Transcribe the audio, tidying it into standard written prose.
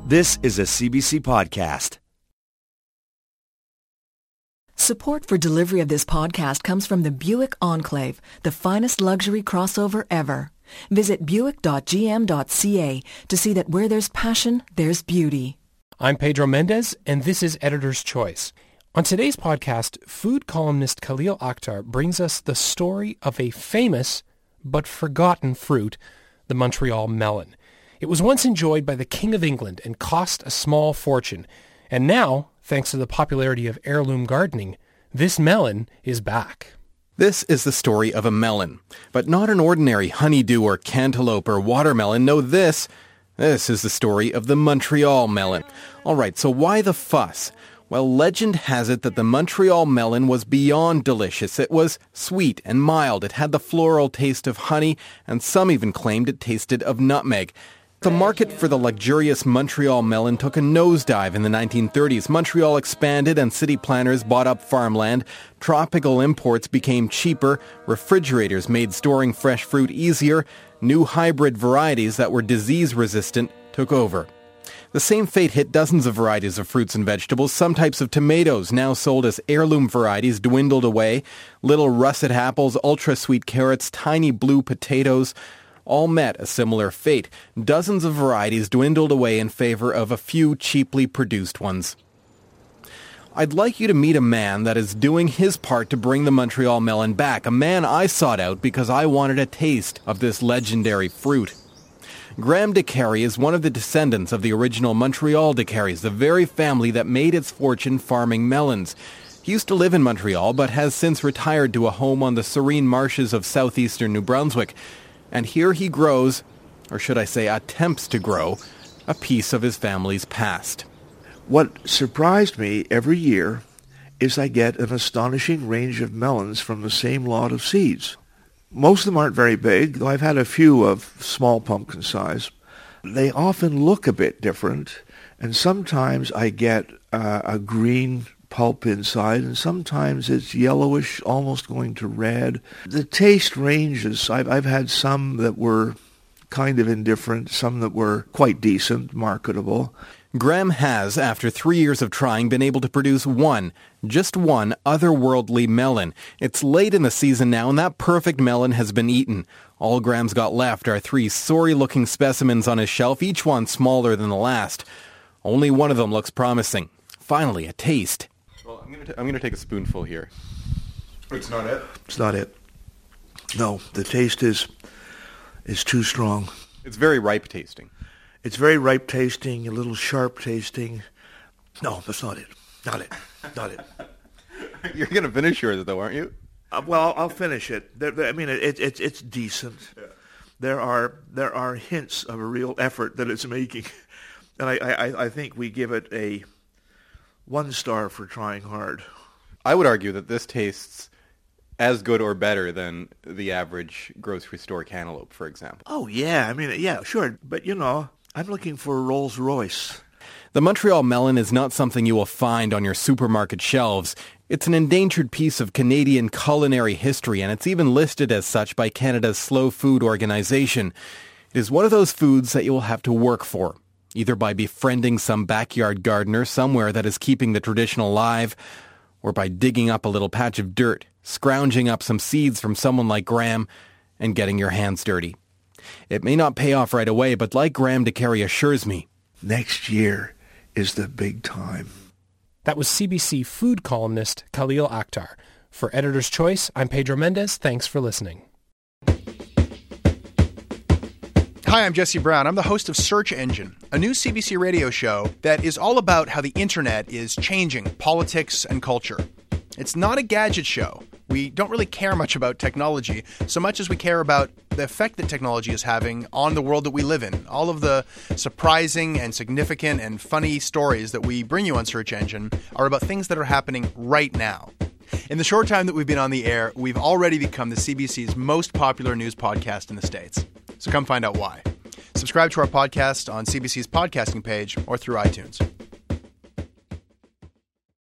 This is a CBC podcast. Support for delivery of this podcast comes from the Buick Enclave, the finest luxury crossover ever. Visit buick.gm.ca to see that where there's passion, there's beauty. I'm Pedro Mendez, and this is Editor's Choice. On today's podcast, food columnist Khalil Akhtar brings us the story of a famous but forgotten fruit, the Montreal melon. It was once enjoyed by the King of England and cost a small fortune. And now, thanks to the popularity of heirloom gardening, this melon is back. This is the story of a melon, but not an ordinary honeydew or cantaloupe or watermelon. No, this is the story of the Montreal melon. All right, so why the fuss? Well, legend has it that the Montreal melon was beyond delicious. It was sweet and mild. It had the floral taste of honey, and some even claimed it tasted of nutmeg. The market for the luxurious Montreal melon took a nosedive in the 1930s. Montreal expanded and city planners bought up farmland. Tropical imports became cheaper. Refrigerators made storing fresh fruit easier. New hybrid varieties that were disease-resistant took over. The same fate hit dozens of varieties of fruits and vegetables. Some types of tomatoes, now sold as heirloom varieties, dwindled away. Little russet apples, ultra-sweet carrots, tiny blue potatoes all met a similar fate. Dozens of varieties dwindled away in favor of a few cheaply produced ones. I'd like you to meet a man that is doing his part to bring the Montreal melon back, a man I sought out because I wanted a taste of this legendary fruit. Graham de Carey is one of the descendants of the original Montreal de Careys, the very family that made its fortune farming melons. He used to live in Montreal, but has since retired to a home on the serene marshes of southeastern New Brunswick. And here he grows, or should I say attempts to grow, a piece of his family's past. What surprised me every year is I get an astonishing range of melons from the same lot of seeds. Most of them aren't very big, though I've had a few of small pumpkin size. They often look a bit different, and sometimes I get a green pulp inside, and sometimes it's yellowish, almost going to red. The taste ranges. I've had some that were kind of indifferent, some that were quite decent, marketable. Graham has, after 3 years of trying, been able to produce just one otherworldly melon. It's late in the season now, and that perfect melon has been eaten. All Graham's got left are 3 sorry-looking specimens on his shelf, each one smaller than the last. Only one of them looks promising. Finally, a taste. Well, I'm going to take a spoonful here. It's not it? It's not it. No, the taste is too strong. It's very ripe tasting. It's very ripe tasting, a little sharp tasting. No, that's not it. Not it. Not it. You're going to finish yours, though, aren't you? Well, I'll finish it. It's decent. Yeah. There are hints of a real effort that it's making, and I think we give it a 1 star for trying hard. I would argue that this tastes as good or better than the average grocery store cantaloupe, for example. Oh, yeah. Yeah, sure. But, I'm looking for a Rolls Royce. The Montreal melon is not something you will find on your supermarket shelves. It's an endangered piece of Canadian culinary history, and it's even listed as such by Canada's Slow Food Organization. It is one of those foods that you will have to work for, either by befriending some backyard gardener somewhere that is keeping the tradition alive, or by digging up a little patch of dirt, scrounging up some seeds from someone like Graham, and getting your hands dirty. It may not pay off right away, but like Graham de Carey assures me, next year is the big time. That was CBC food columnist Khalil Akhtar. For Editor's Choice, I'm Pedro Mendez. Thanks for listening. Hi, I'm Jesse Brown. I'm the host of Search Engine, a new CBC radio show that is all about how the internet is changing politics and culture. It's not a gadget show. We don't really care much about technology so much as we care about the effect that technology is having on the world that we live in. All of the surprising and significant and funny stories that we bring you on Search Engine are about things that are happening right now. In the short time that we've been on the air, we've already become the CBC's most popular news podcast in the States. So come find out why. Subscribe to our podcast on CBC's podcasting page or through iTunes.